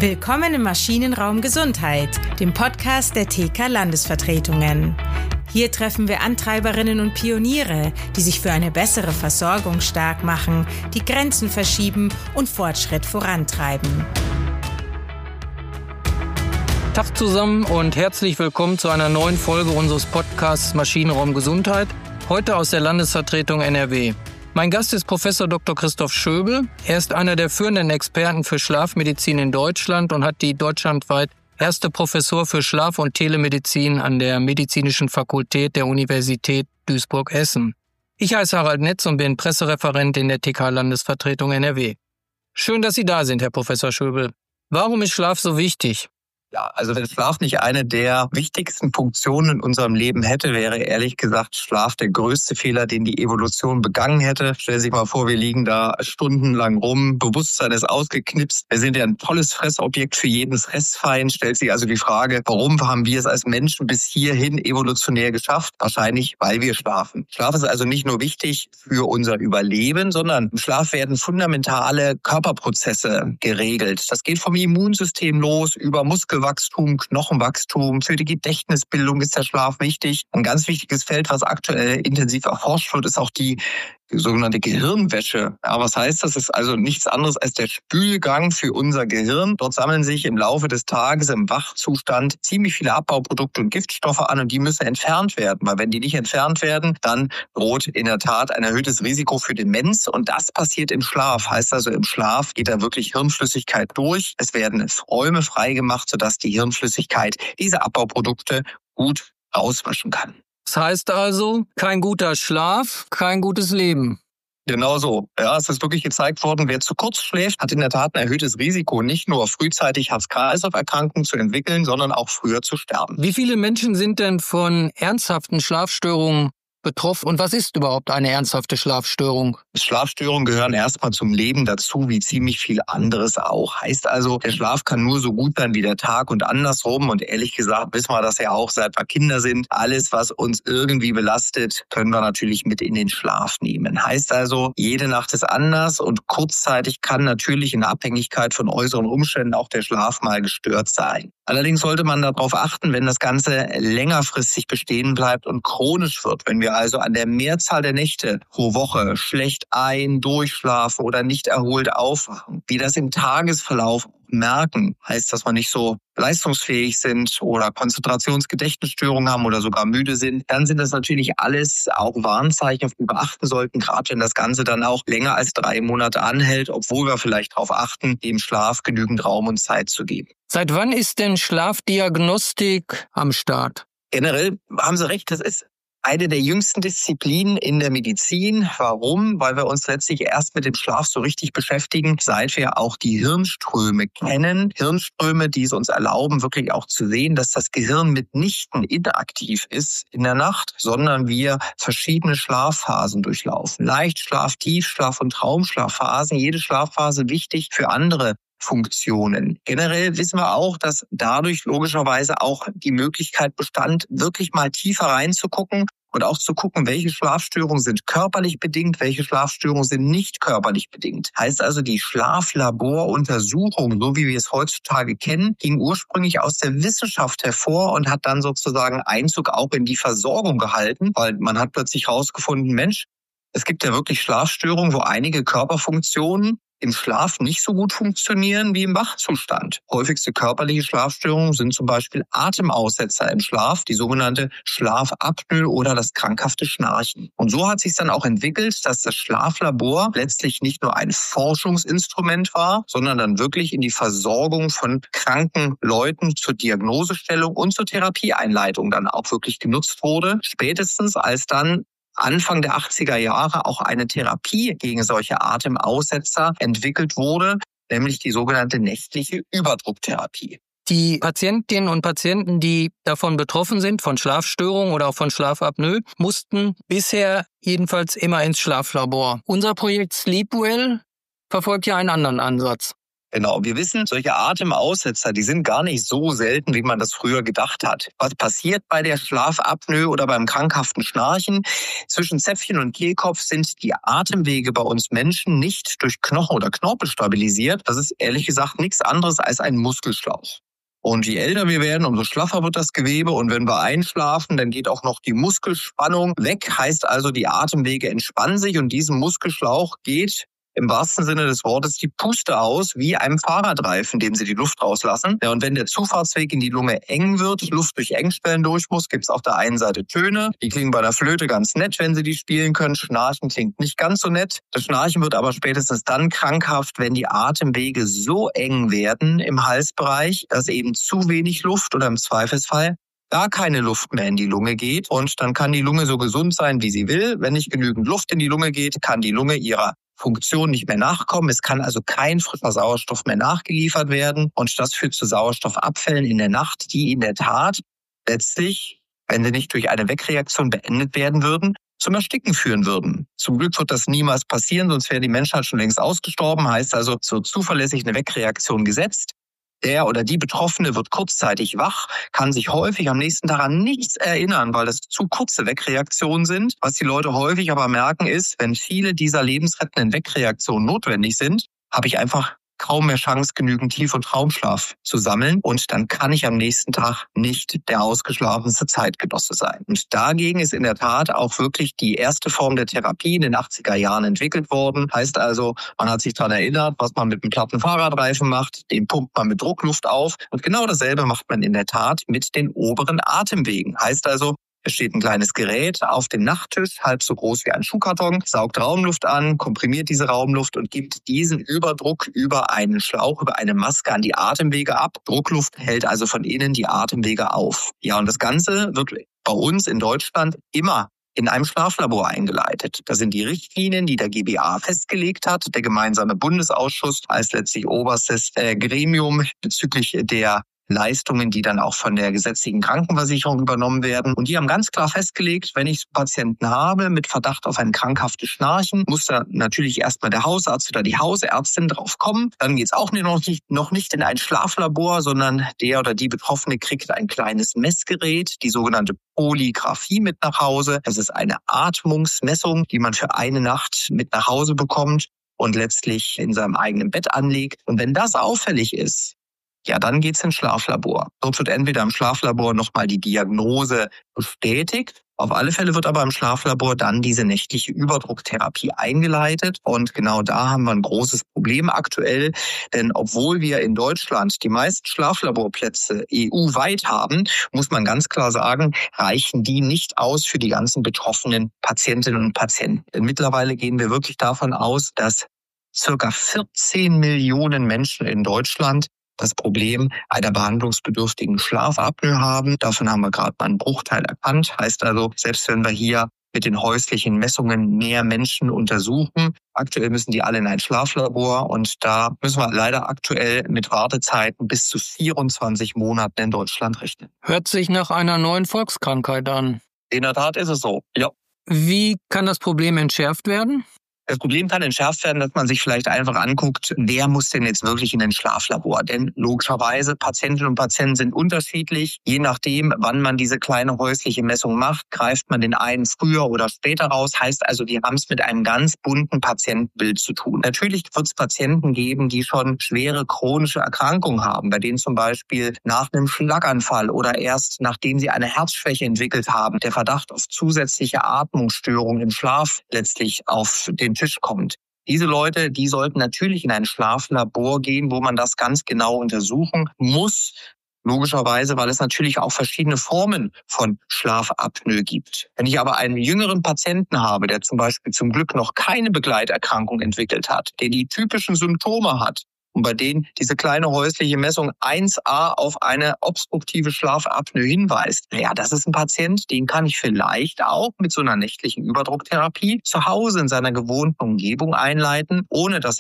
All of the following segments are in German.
Willkommen im Maschinenraum Gesundheit, dem Podcast der TK Landesvertretungen. Hier treffen wir Antreiberinnen und Pioniere, die sich für eine bessere Versorgung stark machen, die Grenzen verschieben und Fortschritt vorantreiben. Tag zusammen und herzlich willkommen zu einer neuen Folge unseres Podcasts Maschinenraum Gesundheit, heute aus der Landesvertretung NRW. Mein Gast ist Professor Dr. Christoph Schöbel. Er ist einer der führenden Experten für Schlafmedizin in Deutschland und hat die deutschlandweit erste Professur für Schlaf- und Telemedizin an der Medizinischen Fakultät der Universität Duisburg-Essen. Ich heiße Harald Netz und bin Pressereferent in der TK Landesvertretung NRW. Schön, dass Sie da sind, Herr Professor Schöbel. Warum ist Schlaf so wichtig? Ja, also wenn Schlaf nicht eine der wichtigsten Funktionen in unserem Leben hätte, wäre ehrlich gesagt Schlaf der größte Fehler, den die Evolution begangen hätte. Stellen Sie sich mal vor, wir liegen da stundenlang rum, Bewusstsein ist ausgeknipst. Wir sind ja ein tolles Fressobjekt für jeden Fressfeind. Stellt sich also die Frage, warum haben wir es als Menschen bis hierhin evolutionär geschafft? Wahrscheinlich, weil wir schlafen. Schlaf ist also nicht nur wichtig für unser Überleben, sondern im Schlaf werden fundamentale Körperprozesse geregelt. Das geht vom Immunsystem los über Muskelwachstum, Knochenwachstum. Für die Gedächtnisbildung ist der Schlaf wichtig. Ein ganz wichtiges Feld, was aktuell intensiv erforscht wird, ist auch die sogenannte Gehirnwäsche. Ja, was heißt das? Das ist also nichts anderes als der Spülgang für unser Gehirn. Dort sammeln sich im Laufe des Tages im Wachzustand ziemlich viele Abbauprodukte und Giftstoffe an und die müssen entfernt werden. Weil wenn die nicht entfernt werden, dann droht in der Tat ein erhöhtes Risiko für Demenz und das passiert im Schlaf. Heißt also, im Schlaf geht da wirklich Hirnflüssigkeit durch. Es werden Räume freigemacht, sodass die Hirnflüssigkeit diese Abbauprodukte gut auswaschen kann. Das heißt also, kein guter Schlaf, kein gutes Leben. Genau so. Ja, es ist wirklich gezeigt worden, wer zu kurz schläft, hat in der Tat ein erhöhtes Risiko, nicht nur frühzeitig Herz-Kreislauf-Erkrankungen zu entwickeln, sondern auch früher zu sterben. Wie viele Menschen sind denn von ernsthaften Schlafstörungen betroffen und was ist überhaupt eine ernsthafte Schlafstörung? Schlafstörungen gehören erstmal zum Leben dazu, wie ziemlich viel anderes auch. Heißt also, der Schlaf kann nur so gut sein wie der Tag und andersrum. Und ehrlich gesagt wissen wir das ja auch, seit wir Kinder sind. Alles, was uns irgendwie belastet, können wir natürlich mit in den Schlaf nehmen. Heißt also, jede Nacht ist anders und kurzzeitig kann natürlich in Abhängigkeit von äußeren Umständen auch der Schlaf mal gestört sein. Allerdings sollte man darauf achten, wenn das Ganze längerfristig bestehen bleibt und chronisch wird, wenn wir also an der Mehrzahl der Nächte pro Woche schlecht durchschlafen oder nicht erholt aufwachen, wie das im Tagesverlauf merken, heißt, dass wir nicht so leistungsfähig sind oder Konzentrationsgedächtnisstörungen haben oder sogar müde sind, dann sind das natürlich alles auch Warnzeichen, auf die wir beachten sollten, gerade wenn das Ganze dann auch länger als 3 Monate anhält, obwohl wir vielleicht darauf achten, dem Schlaf genügend Raum und Zeit zu geben. Seit wann ist denn Schlafdiagnostik am Start? Generell haben Sie recht, das ist eine der jüngsten Disziplinen in der Medizin. Warum? Weil wir uns letztlich erst mit dem Schlaf so richtig beschäftigen, seit wir auch die Hirnströme kennen. Hirnströme, die es uns erlauben, wirklich auch zu sehen, dass das Gehirn mitnichten inaktiv ist in der Nacht, sondern wir verschiedene Schlafphasen durchlaufen. Leichtschlaf, Tiefschlaf und Traumschlafphasen. Jede Schlafphase wichtig für andere Funktionen. Generell wissen wir auch, dass dadurch logischerweise auch die Möglichkeit bestand, wirklich mal tiefer reinzugucken und auch zu gucken, welche Schlafstörungen sind körperlich bedingt, welche Schlafstörungen sind nicht körperlich bedingt. Heißt also, die Schlaflaboruntersuchung, so wie wir es heutzutage kennen, ging ursprünglich aus der Wissenschaft hervor und hat dann sozusagen Einzug auch in die Versorgung gehalten, weil man hat plötzlich herausgefunden, Mensch, es gibt ja wirklich Schlafstörungen, wo einige Körperfunktionen im Schlaf nicht so gut funktionieren wie im Wachzustand. Häufigste körperliche Schlafstörungen sind zum Beispiel Atemaussetzer im Schlaf, die sogenannte Schlafapnoe oder das krankhafte Schnarchen. Und so hat sich dann auch entwickelt, dass das Schlaflabor letztlich nicht nur ein Forschungsinstrument war, sondern dann wirklich in die Versorgung von kranken Leuten zur Diagnosestellung und zur Therapieeinleitung dann auch wirklich genutzt wurde. Spätestens als dann Anfang der 80er Jahre auch eine Therapie gegen solche Atemaussetzer entwickelt wurde, nämlich die sogenannte nächtliche Überdrucktherapie. Die Patientinnen und Patienten, die davon betroffen sind, von Schlafstörungen oder auch von Schlafapnoe, mussten bisher jedenfalls immer ins Schlaflabor. Unser Projekt Sleepwell verfolgt ja einen anderen Ansatz. Genau, wir wissen, solche Atemaussetzer, die sind gar nicht so selten, wie man das früher gedacht hat. Was passiert bei der Schlafapnoe oder beim krankhaften Schnarchen? Zwischen Zäpfchen und Kehlkopf sind die Atemwege bei uns Menschen nicht durch Knochen oder Knorpel stabilisiert. Das ist ehrlich gesagt nichts anderes als ein Muskelschlauch. Und je älter wir werden, umso schlaffer wird das Gewebe. Und wenn wir einschlafen, dann geht auch noch die Muskelspannung weg. Heißt also, die Atemwege entspannen sich und diesem Muskelschlauch geht im wahrsten Sinne des Wortes die Puste aus, wie einem Fahrradreifen, dem sie die Luft rauslassen. Ja, und wenn der Zufahrtsweg in die Lunge eng wird, Luft durch Engstellen durch muss, gibt es auf der einen Seite Töne. Die klingen bei der Flöte ganz nett, wenn sie die spielen können. Schnarchen klingt nicht ganz so nett. Das Schnarchen wird aber spätestens dann krankhaft, wenn die Atemwege so eng werden im Halsbereich, dass eben zu wenig Luft oder im Zweifelsfall gar keine Luft mehr in die Lunge geht. Und dann kann die Lunge so gesund sein, wie sie will. Wenn nicht genügend Luft in die Lunge geht, kann die Lunge ihrer Funktion nicht mehr nachkommen. Es kann also kein frischer Sauerstoff mehr nachgeliefert werden. Und das führt zu Sauerstoffabfällen in der Nacht, die in der Tat letztlich, wenn sie nicht durch eine Wegreaktion beendet werden würden, zum Ersticken führen würden. Zum Glück wird das niemals passieren, sonst wäre die Menschheit schon längst ausgestorben. Heißt also, so zuverlässig eine Wegreaktion gesetzt. Der oder die Betroffene wird kurzzeitig wach, kann sich häufig am nächsten Tag an nichts erinnern, weil das zu kurze Wegreaktionen sind. Was die Leute häufig aber merken ist, wenn viele dieser lebensrettenden Wegreaktionen notwendig sind, habe ich einfach kaum mehr Chance, genügend Tief- und Traumschlaf zu sammeln. Und dann kann ich am nächsten Tag nicht der ausgeschlafenste Zeitgenosse sein. Und dagegen ist in der Tat auch wirklich die erste Form der Therapie in den 80er Jahren entwickelt worden. Heißt also, man hat sich daran erinnert, was man mit einem platten Fahrradreifen macht. Den pumpt man mit Druckluft auf. Und genau dasselbe macht man in der Tat mit den oberen Atemwegen. Heißt also, es steht ein kleines Gerät auf dem Nachttisch, halb so groß wie ein Schuhkarton, saugt Raumluft an, komprimiert diese Raumluft und gibt diesen Überdruck über einen Schlauch, über eine Maske an die Atemwege ab. Druckluft hält also von innen die Atemwege auf. Ja, und das Ganze wird bei uns in Deutschland immer in einem Schlaflabor eingeleitet. Das sind die Richtlinien, die der GBA festgelegt hat, der gemeinsame Bundesausschuss als letztlich oberstes Gremium bezüglich der Leistungen, die dann auch von der gesetzlichen Krankenversicherung übernommen werden. Und die haben ganz klar festgelegt, wenn ich Patienten habe mit Verdacht auf ein krankhaftes Schnarchen, muss da natürlich erstmal der Hausarzt oder die Hausärztin drauf kommen. Dann geht es auch noch nicht in ein Schlaflabor, sondern der oder die Betroffene kriegt ein kleines Messgerät, die sogenannte Polygraphie mit nach Hause. Das ist eine Atmungsmessung, die man für eine Nacht mit nach Hause bekommt und letztlich in seinem eigenen Bett anlegt. Und wenn das auffällig ist, ja, dann geht's ins Schlaflabor. Dort wird entweder im Schlaflabor nochmal die Diagnose bestätigt. Auf alle Fälle wird aber im Schlaflabor dann diese nächtliche Überdrucktherapie eingeleitet. Und genau da haben wir ein großes Problem aktuell. Denn obwohl wir in Deutschland die meisten Schlaflaborplätze EU-weit haben, muss man ganz klar sagen, reichen die nicht aus für die ganzen betroffenen Patientinnen und Patienten. Denn mittlerweile gehen wir wirklich davon aus, dass circa 14 Millionen Menschen in Deutschland das Problem einer behandlungsbedürftigen Schlafapnoe haben. Davon haben wir gerade mal einen Bruchteil erkannt. Heißt also, selbst wenn wir hier mit den häuslichen Messungen mehr Menschen untersuchen, aktuell müssen die alle in ein Schlaflabor und da müssen wir leider aktuell mit Wartezeiten bis zu 24 Monaten in Deutschland rechnen. Hört sich nach einer neuen Volkskrankheit an. In der Tat ist es so, ja. Wie kann das Problem entschärft werden? Das Problem kann entschärft werden, dass man sich vielleicht einfach anguckt, wer muss denn jetzt wirklich in ein Schlaflabor? Denn logischerweise, Patientinnen und Patienten sind unterschiedlich. Je nachdem, wann man diese kleine häusliche Messung macht, greift man den einen früher oder später raus. Heißt also, wir haben es mit einem ganz bunten Patientenbild zu tun. Natürlich wird es Patienten geben, die schon schwere chronische Erkrankungen haben, bei denen zum Beispiel nach einem Schlaganfall oder erst nachdem sie eine Herzschwäche entwickelt haben, der Verdacht auf zusätzliche Atmungsstörungen im Schlaf letztlich auf den Tisch kommt. Diese Leute, die sollten natürlich in ein Schlaflabor gehen, wo man das ganz genau untersuchen muss. Logischerweise, weil es natürlich auch verschiedene Formen von Schlafapnoe gibt. Wenn ich aber einen jüngeren Patienten habe, der zum Beispiel zum Glück noch keine Begleiterkrankung entwickelt hat, der die typischen Symptome hat, und bei denen diese kleine häusliche Messung 1a auf eine obstruktive Schlafapnoe hinweist. Ja, das ist ein Patient, den kann ich vielleicht auch mit so einer nächtlichen Überdrucktherapie zu Hause in seiner gewohnten Umgebung einleiten, ohne dass ich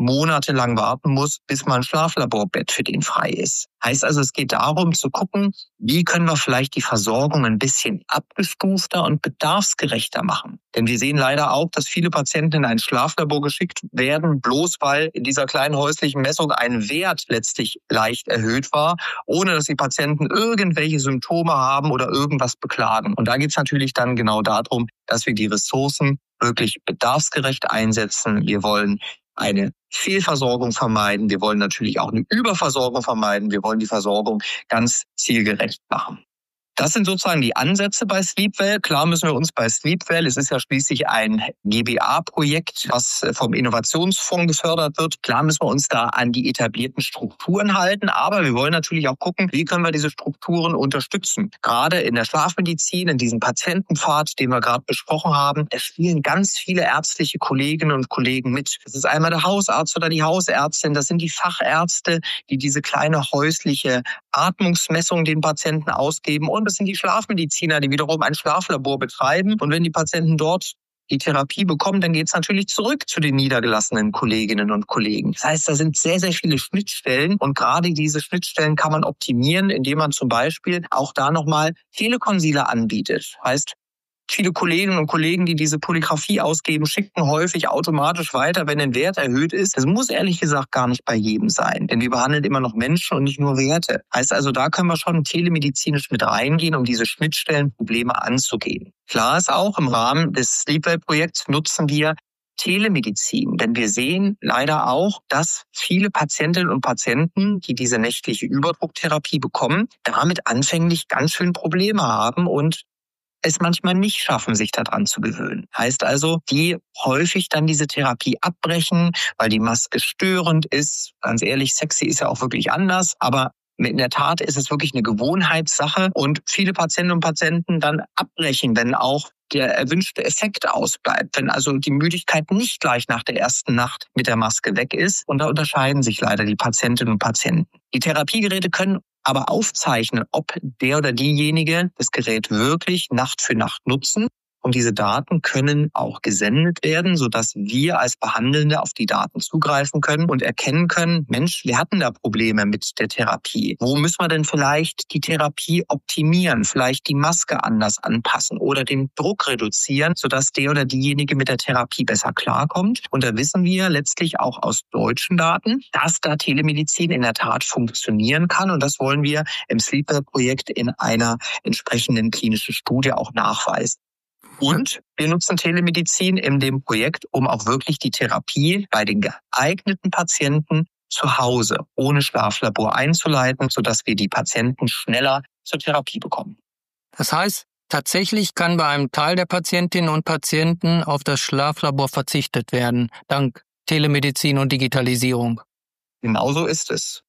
monatelang warten muss, bis mal ein Schlaflaborbett für den frei ist. Heißt also, es geht darum zu gucken, wie können wir vielleicht die Versorgung ein bisschen abgestufter und bedarfsgerechter machen. Denn wir sehen leider auch, dass viele Patienten in ein Schlaflabor geschickt werden, bloß weil in dieser kleinen häuslichen Messung ein Wert letztlich leicht erhöht war, ohne dass die Patienten irgendwelche Symptome haben oder irgendwas beklagen. Und da geht es natürlich dann genau darum, dass wir die Ressourcen wirklich bedarfsgerecht einsetzen. Wir wollen eine Fehlversorgung vermeiden. Wir wollen natürlich auch eine Überversorgung vermeiden. Wir wollen die Versorgung ganz zielgerecht machen. Das sind sozusagen die Ansätze bei Sleepwell. Klar müssen wir uns bei Sleepwell, es ist ja schließlich ein GBA-Projekt, was vom Innovationsfonds gefördert wird. Klar müssen wir uns da an die etablierten Strukturen halten, aber wir wollen natürlich auch gucken, wie können wir diese Strukturen unterstützen. Gerade in der Schlafmedizin, in diesem Patientenpfad, den wir gerade besprochen haben, da spielen ganz viele ärztliche Kolleginnen und Kollegen mit. Das ist einmal der Hausarzt oder die Hausärztin, das sind die Fachärzte, die diese kleine häusliche Atmungsmessung den Patienten ausgeben, und das sind die Schlafmediziner, die wiederum ein Schlaflabor betreiben. Und wenn die Patienten dort die Therapie bekommen, dann geht es natürlich zurück zu den niedergelassenen Kolleginnen und Kollegen. Das heißt, da sind sehr, sehr viele Schnittstellen, und gerade diese Schnittstellen kann man optimieren, indem man zum Beispiel auch da nochmal Telekonsile anbietet. Heißt, viele Kolleginnen und Kollegen, die diese Polygraphie ausgeben, schicken häufig automatisch weiter, wenn ein Wert erhöht ist. Das muss ehrlich gesagt gar nicht bei jedem sein, denn wir behandeln immer noch Menschen und nicht nur Werte. Heißt also, da können wir schon telemedizinisch mit reingehen, um diese Schnittstellenprobleme anzugehen. Klar ist auch, im Rahmen des Sleepwell-Projekts nutzen wir Telemedizin, denn wir sehen leider auch, dass viele Patientinnen und Patienten, die diese nächtliche Überdrucktherapie bekommen, damit anfänglich ganz schön Probleme haben und es manchmal nicht schaffen, sich daran zu gewöhnen. Heißt also, die häufig dann diese Therapie abbrechen, weil die Maske störend ist. Ganz ehrlich, sexy ist ja auch wirklich anders, aber in der Tat ist es wirklich eine Gewohnheitssache, und viele Patientinnen und Patienten dann abbrechen, wenn auch der erwünschte Effekt ausbleibt, wenn also die Müdigkeit nicht gleich nach der ersten Nacht mit der Maske weg ist. Und da unterscheiden sich leider die Patientinnen und Patienten. Die Therapiegeräte können aber aufzeichnen, ob der oder diejenige das Gerät wirklich Nacht für Nacht nutzen. Und diese Daten können auch gesendet werden, sodass wir als Behandelnde auf die Daten zugreifen können und erkennen können, Mensch, wir hatten da Probleme mit der Therapie. Wo müssen wir denn vielleicht die Therapie optimieren, vielleicht die Maske anders anpassen oder den Druck reduzieren, sodass der oder diejenige mit der Therapie besser klarkommt. Und da wissen wir letztlich auch aus deutschen Daten, dass da Telemedizin in der Tat funktionieren kann. Und das wollen wir im Sleepwell-Projekt in einer entsprechenden klinischen Studie auch nachweisen. Und wir nutzen Telemedizin in dem Projekt, um auch wirklich die Therapie bei den geeigneten Patienten zu Hause ohne Schlaflabor einzuleiten, sodass wir die Patienten schneller zur Therapie bekommen. Das heißt, tatsächlich kann bei einem Teil der Patientinnen und Patienten auf das Schlaflabor verzichtet werden, dank Telemedizin und Digitalisierung. Genauso ist es.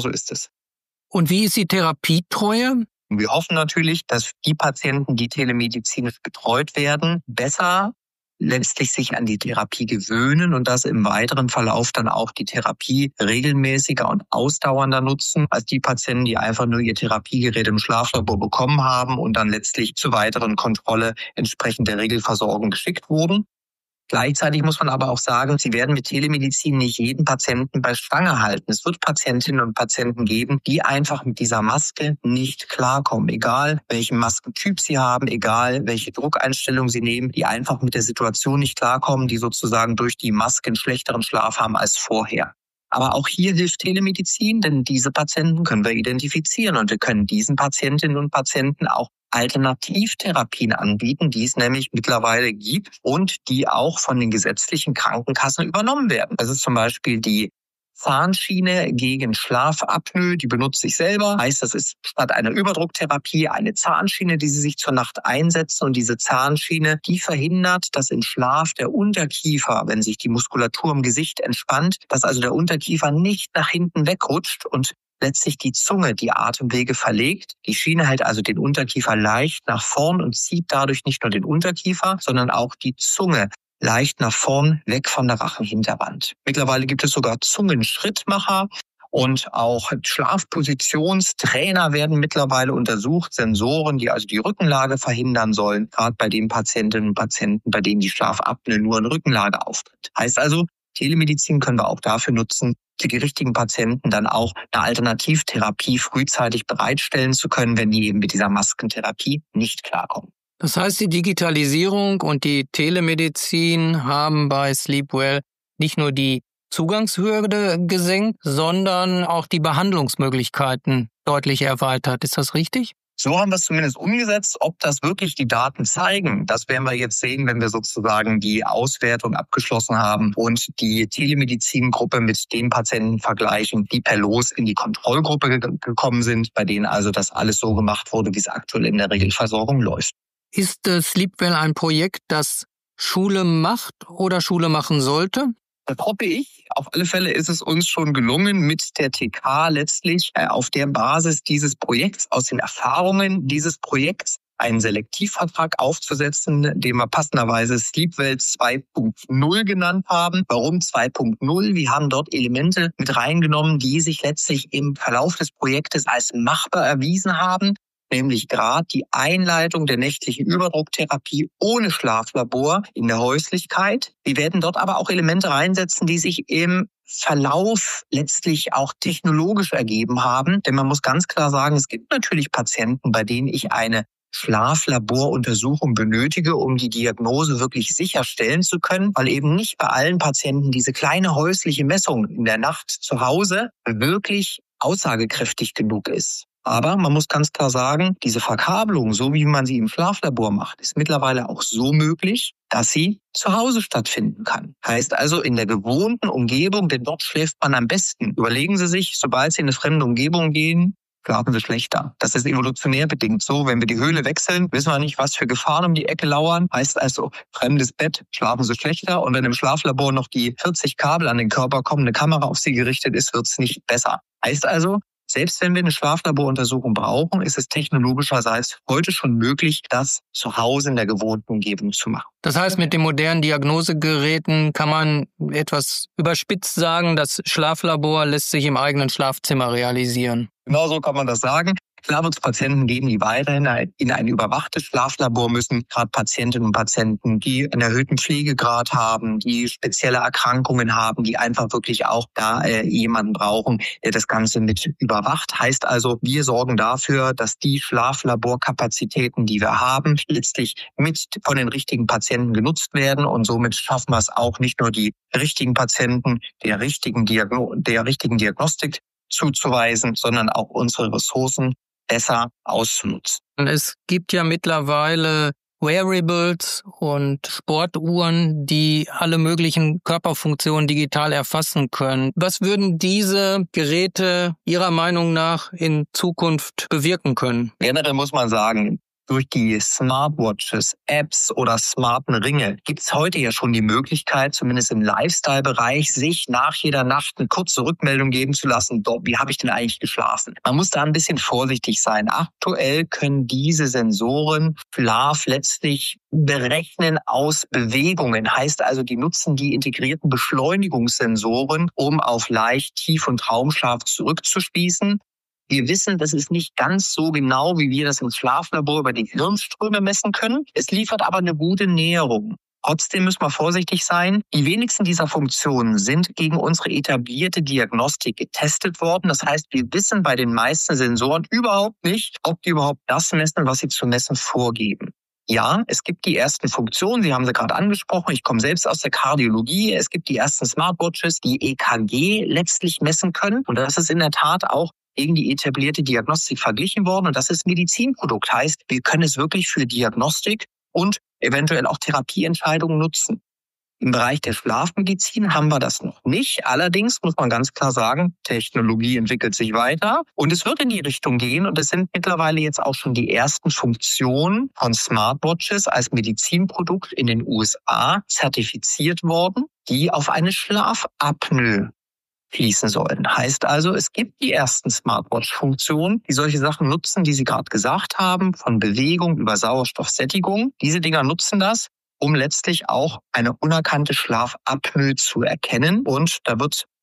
Und wie ist die Therapietreue? Wir hoffen natürlich, dass die Patienten, die telemedizinisch betreut werden, besser letztlich sich an die Therapie gewöhnen und dass im weiteren Verlauf dann auch die Therapie regelmäßiger und ausdauernder nutzen, als die Patienten, die einfach nur ihr Therapiegerät im Schlaflabor bekommen haben und dann letztlich zur weiteren Kontrolle entsprechend der Regelversorgung geschickt wurden. Gleichzeitig muss man aber auch sagen, Sie werden mit Telemedizin nicht jeden Patienten bei Stange halten. Es wird Patientinnen und Patienten geben, die einfach mit dieser Maske nicht klarkommen. Egal, welchen Maskentyp sie haben, egal, welche Druckeinstellung sie nehmen, die einfach mit der Situation nicht klarkommen, die sozusagen durch die Maske einen schlechteren Schlaf haben als vorher. Aber auch hier hilft Telemedizin, denn diese Patienten können wir identifizieren und wir können diesen Patientinnen und Patienten auch Alternativtherapien anbieten, die es nämlich mittlerweile gibt und die auch von den gesetzlichen Krankenkassen übernommen werden. Das ist zum Beispiel die Zahnschiene gegen Schlafapnoe, die benutze ich selber. Heißt, das ist statt einer Überdrucktherapie eine Zahnschiene, die Sie sich zur Nacht einsetzen. Und diese Zahnschiene, die verhindert, dass im Schlaf der Unterkiefer, wenn sich die Muskulatur im Gesicht entspannt, dass also der Unterkiefer nicht nach hinten wegrutscht und letztlich die Zunge die Atemwege verlegt. Die Schiene hält also den Unterkiefer leicht nach vorn und zieht dadurch nicht nur den Unterkiefer, sondern auch die Zunge leicht nach vorn, weg von der Rachenhinterwand. Mittlerweile gibt es sogar Zungenschrittmacher und auch Schlafpositionstrainer werden mittlerweile untersucht, Sensoren, die also die Rückenlage verhindern sollen, gerade bei den Patientinnen und Patienten, bei denen die Schlafapnoe nur in Rückenlage auftritt. Heißt also, Telemedizin können wir auch dafür nutzen, für die richtigen Patienten dann auch eine Alternativtherapie frühzeitig bereitstellen zu können, wenn die eben mit dieser Maskentherapie nicht klarkommen. Das heißt, die Digitalisierung und die Telemedizin haben bei Sleepwell nicht nur die Zugangshürde gesenkt, sondern auch die Behandlungsmöglichkeiten deutlich erweitert. Ist das richtig? So haben wir es zumindest umgesetzt. Ob das wirklich die Daten zeigen, das werden wir jetzt sehen, wenn wir sozusagen die Auswertung abgeschlossen haben und die Telemedizingruppe mit den Patienten vergleichen, die per Los in die Kontrollgruppe gekommen sind, bei denen also das alles so gemacht wurde, wie es aktuell in der Regelversorgung läuft. Ist Sleepwell ein Projekt, das Schule macht oder Schule machen sollte? Das hoffe ich. Auf alle Fälle ist es uns schon gelungen, mit der TK letztlich auf der Basis dieses Projekts, aus den Erfahrungen dieses Projekts, einen Selektivvertrag aufzusetzen, den wir passenderweise Sleepwell 2.0 genannt haben. Warum 2.0? Wir haben dort Elemente mit reingenommen, die sich letztlich im Verlauf des Projektes als machbar erwiesen haben. Nämlich gerade die Einleitung der nächtlichen Überdrucktherapie ohne Schlaflabor in der Häuslichkeit. Wir werden dort aber auch Elemente reinsetzen, die sich im Verlauf letztlich auch technologisch ergeben haben. Denn man muss ganz klar sagen, es gibt natürlich Patienten, bei denen ich eine Schlaflaboruntersuchung benötige, um die Diagnose wirklich sicherstellen zu können, weil eben nicht bei allen Patienten diese kleine häusliche Messung in der Nacht zu Hause wirklich aussagekräftig genug ist. Aber man muss ganz klar sagen, diese Verkabelung, so wie man sie im Schlaflabor macht, ist mittlerweile auch so möglich, dass sie zu Hause stattfinden kann. Heißt also in der gewohnten Umgebung, denn dort schläft man am besten. Überlegen Sie sich, sobald Sie in eine fremde Umgebung gehen, schlafen Sie schlechter. Das ist evolutionär bedingt so. Wenn wir die Höhle wechseln, wissen wir nicht, was für Gefahren um die Ecke lauern. Heißt also, fremdes Bett, schlafen Sie schlechter. Und wenn im Schlaflabor noch die 40 Kabel an den Körper kommen, eine Kamera auf Sie gerichtet ist, wird es nicht besser. Heißt also, selbst wenn wir eine Schlaflaboruntersuchung brauchen, ist es technologischerseits heute schon möglich, das zu Hause in der gewohnten Umgebung zu machen. Das heißt, mit den modernen Diagnosegeräten kann man etwas überspitzt sagen, das Schlaflabor lässt sich im eigenen Schlafzimmer realisieren. Genau so kann man das sagen. Klar wird es Patienten geben, die weiterhin in ein überwachtes Schlaflabor müssen. Gerade Patientinnen und Patienten, die einen erhöhten Pflegegrad haben, die spezielle Erkrankungen haben, die einfach wirklich auch da jemanden brauchen, der das Ganze mit überwacht. Heißt also, wir sorgen dafür, dass die Schlaflaborkapazitäten, die wir haben, letztlich mit von den richtigen Patienten genutzt werden. Und somit schaffen wir es auch nicht nur die richtigen Patienten der richtigen Diagnostik zuzuweisen, sondern auch unsere Ressourcen besser auszunutzen. Es gibt ja mittlerweile Wearables und Sportuhren, die alle möglichen Körperfunktionen digital erfassen können. Was würden diese Geräte Ihrer Meinung nach in Zukunft bewirken können? Generell muss man sagen, durch die Smartwatches, Apps oder smarten Ringe gibt es heute ja schon die Möglichkeit, zumindest im Lifestyle-Bereich, sich nach jeder Nacht eine kurze Rückmeldung geben zu lassen. Wie habe ich denn eigentlich geschlafen? Man muss da ein bisschen vorsichtig sein. Aktuell können diese Sensoren Schlaf letztlich berechnen aus Bewegungen. Heißt also, die nutzen die integrierten Beschleunigungssensoren, um auf leicht Tief- und Traumschlaf zurückzuspießen. Wir wissen, das ist nicht ganz so genau, wie wir das im Schlaflabor über die Hirnströme messen können. Es liefert aber eine gute Näherung. Trotzdem müssen wir vorsichtig sein. Die wenigsten dieser Funktionen sind gegen unsere etablierte Diagnostik getestet worden. Das heißt, wir wissen bei den meisten Sensoren überhaupt nicht, ob die überhaupt das messen, was sie zu messen vorgeben. Ja, es gibt die ersten Funktionen, Sie haben sie gerade angesprochen, ich komme selbst aus der Kardiologie, es gibt die ersten Smartwatches, die EKG letztlich messen können. Und das ist in der Tat auch gegen die etablierte Diagnostik verglichen worden. Und das ist Medizinprodukt. Heißt, wir können es wirklich für Diagnostik und eventuell auch Therapieentscheidungen nutzen. Im Bereich der Schlafmedizin haben wir das noch nicht. Allerdings muss man ganz klar sagen, Technologie entwickelt sich weiter und es wird in die Richtung gehen. Und es sind mittlerweile jetzt auch schon die ersten Funktionen von Smartwatches als Medizinprodukt in den USA zertifiziert worden, die auf eine Schlafapnoe fließen sollen. Heißt also, es gibt die ersten Smartwatch-Funktionen, die solche Sachen nutzen, die Sie gerade gesagt haben, von Bewegung über Sauerstoffsättigung. Diese Dinger nutzen das, um letztlich auch eine unerkannte Schlafapnoe zu erkennen. Und da wird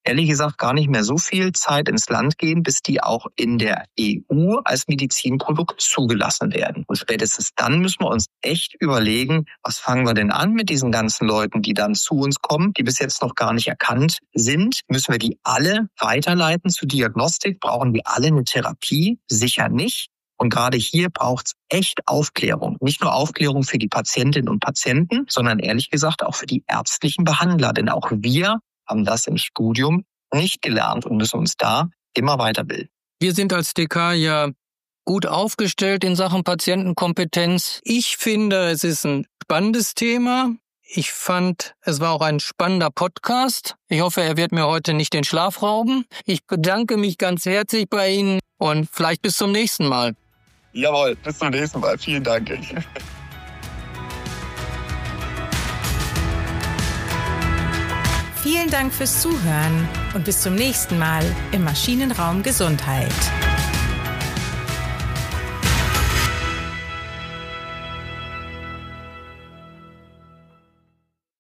ehrlich gesagt gar nicht mehr so viel Zeit ins Land gehen, bis die auch in der EU als Medizinprodukt zugelassen werden. Und spätestens dann müssen wir uns echt überlegen, was fangen wir denn an mit diesen ganzen Leuten, die dann zu uns kommen, die bis jetzt noch gar nicht erkannt sind. Müssen wir die alle weiterleiten zur Diagnostik? Brauchen wir alle eine Therapie? Sicher nicht. Und gerade hier braucht es echt Aufklärung. Nicht nur Aufklärung für die Patientinnen und Patienten, sondern ehrlich gesagt auch für die ärztlichen Behandler. Denn auch wir haben das im Studium nicht gelernt und müssen uns da immer weiterbilden. Wir sind als TK ja gut aufgestellt in Sachen Patientenkompetenz. Ich finde, es ist ein spannendes Thema. Ich fand, es war auch ein spannender Podcast. Ich hoffe, er wird mir heute nicht den Schlaf rauben. Ich bedanke mich ganz herzlich bei Ihnen und vielleicht bis zum nächsten Mal. Jawohl, bis zum nächsten Mal. Vielen Dank. Vielen Dank fürs Zuhören und bis zum nächsten Mal im Maschinenraum Gesundheit.